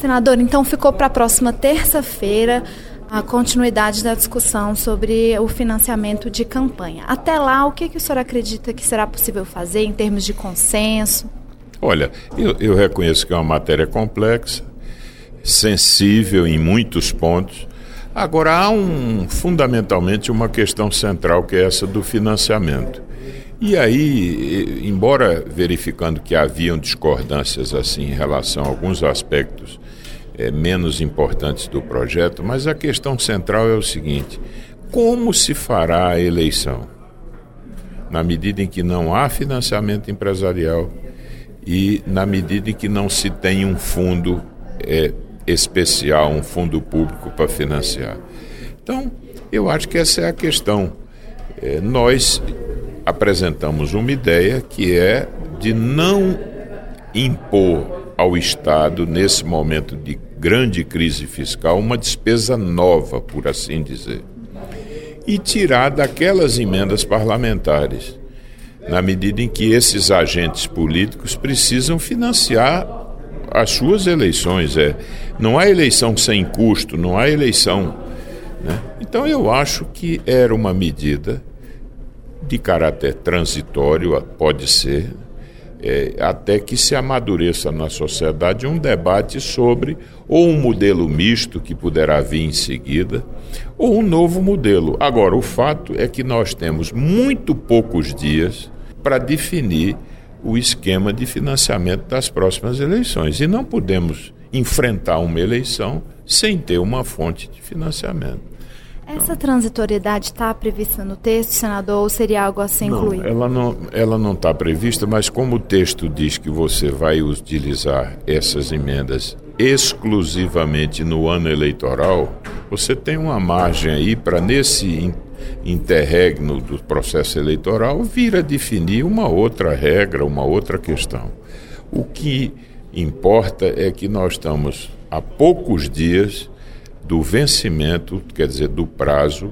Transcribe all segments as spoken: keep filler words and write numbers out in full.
Senador, então ficou para a próxima terça-feira a continuidade da discussão sobre o financiamento de campanha. Até lá, o que, que o senhor acredita que será possível fazer em termos de consenso? Olha, eu, eu reconheço que é uma matéria complexa, sensível em muitos pontos. Agora, há um, fundamentalmente uma questão central, que é essa do financiamento. E aí, embora verificando que haviam discordâncias assim em relação a alguns aspectos é, menos importantes do projeto, mas a questão central é o seguinte: como se fará a eleição? Na medida em que não há financiamento empresarial e na medida em que não se tem um fundo é, especial, um fundo público para financiar. Então, eu acho que essa é a questão. É, nós apresentamos uma ideia que é de não impor ao Estado, nesse momento de grande crise fiscal, uma despesa nova, por assim dizer, e tirar daquelas emendas parlamentares, na medida em que esses agentes políticos precisam financiar as suas eleições. É, não há eleição sem custo, não há eleição, né? Então eu acho que era uma medida de caráter transitório, pode ser, é, até que se amadureça na sociedade um debate sobre ou um modelo misto que poderá vir em seguida, ou um novo modelo. Agora, o fato é que nós temos muito poucos dias para definir o esquema de financiamento das próximas eleições. E não podemos enfrentar uma eleição sem ter uma fonte de financiamento. Essa transitoriedade está prevista no texto, senador, ou seria algo a ser incluído? Não, ela não ela não está prevista, mas como o texto diz que você vai utilizar essas emendas exclusivamente no ano eleitoral, você tem uma margem aí para, nesse interregno do processo eleitoral, vir a definir uma outra regra, uma outra questão. O que importa é que nós estamos há poucos dias do vencimento, quer dizer, do prazo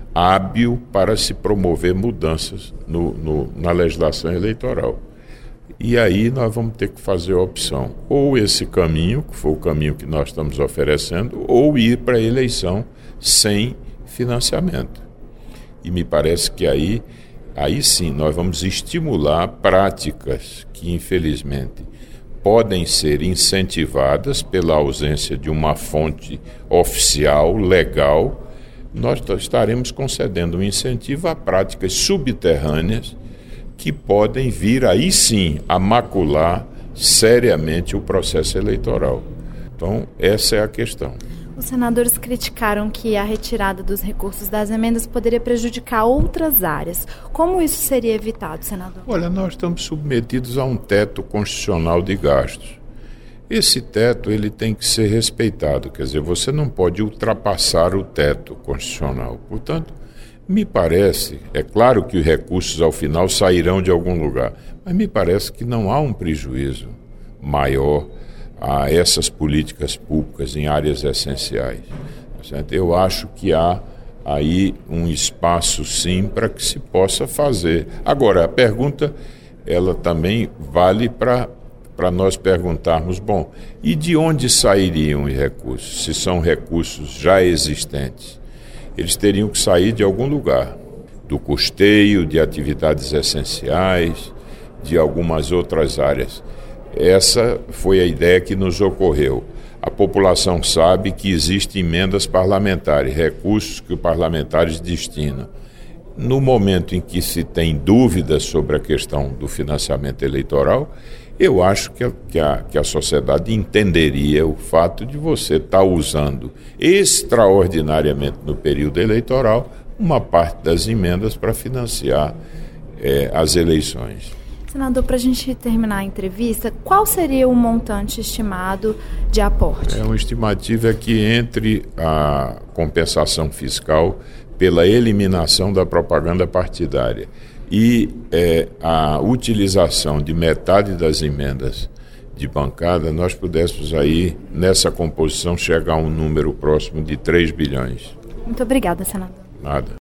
hábil para se promover mudanças no, no, na legislação eleitoral. E aí nós vamos ter que fazer a opção, ou esse caminho, que foi o caminho que nós estamos oferecendo, ou ir para a eleição sem financiamento. E me parece que aí, aí sim nós vamos estimular práticas que, infelizmente, podem ser incentivadas pela ausência de uma fonte oficial, legal. Nós estaremos concedendo um incentivo a práticas subterrâneas que podem vir aí sim a macular seriamente o processo eleitoral. Então, essa é a questão. Os senadores criticaram que a retirada dos recursos das emendas poderia prejudicar outras áreas. Como isso seria evitado, senador? Olha, nós estamos submetidos a um teto constitucional de gastos. Esse teto ele tem que ser respeitado, quer dizer, você não pode ultrapassar o teto constitucional. Portanto, me parece, é claro que os recursos ao final sairão de algum lugar, mas me parece que não há um prejuízo maior a essas políticas públicas em áreas essenciais. Eu acho que há aí um espaço, sim, para que se possa fazer. Agora, a pergunta, ela também vale para para nós perguntarmos, bom, e de onde sairiam os recursos? Se são recursos já existentes, eles teriam que sair de algum lugar, do custeio, de atividades essenciais, de algumas outras áreas. Essa foi a ideia que nos ocorreu. A população sabe que existem emendas parlamentares, recursos que os parlamentares destinam. No momento em que se tem dúvidas sobre a questão do financiamento eleitoral, eu acho que a, que a, que a sociedade entenderia o fato de você estar usando extraordinariamente no período eleitoral uma parte das emendas para financiar eh, as eleições. Senador, para a gente terminar a entrevista, qual seria o montante estimado de aporte? É uma estimativa que entre a compensação fiscal pela eliminação da propaganda partidária e é, a utilização de metade das emendas de bancada, nós pudéssemos aí, nessa composição, chegar a um número próximo de três bilhões. Muito obrigada, senador. Nada.